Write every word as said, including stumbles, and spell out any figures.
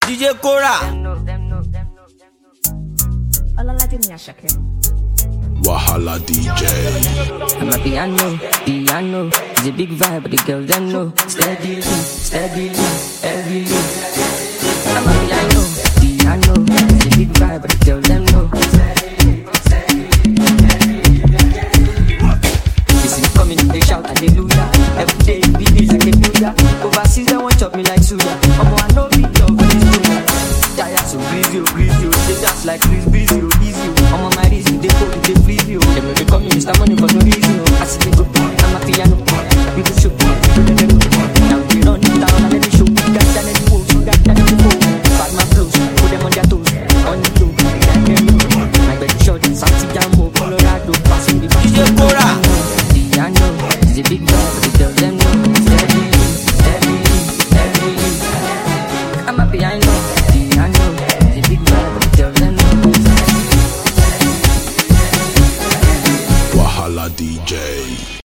D J Kora. Wahala D J. I'm a piano, piano. It's a big vibe, but the girls them know. Steadily, steadily, heavily. I'm a piano, piano. It's a big vibe, but the girls them know. This is coming, they shout hallelujah. Every day, be this like a new year. Overseas, they won't chop me like suya. I'm a no big love, but it's too much. Tired, so breezy, oh, breezy, oh. They dance like Chris Breezy, oh, easy, oh. I'm on my wrist, they go, they freeze, oh. They may be calling Mister Money for no reason, oh. I see they go, I'm a piano. We go show, we go let them know. Now they run it down and let me show. Got that let me go, so got that let me go. Bad man flows, put them on their toes. On the floor, let them know. My bed short, Santiago, Colorado, passing the back. D J Kora. Piano, it's a big vibe, but the girls them know. Steadily, steadily, steadily. I'm a piano, piano, it's a big vibe, but the girls them know. Wahala D J.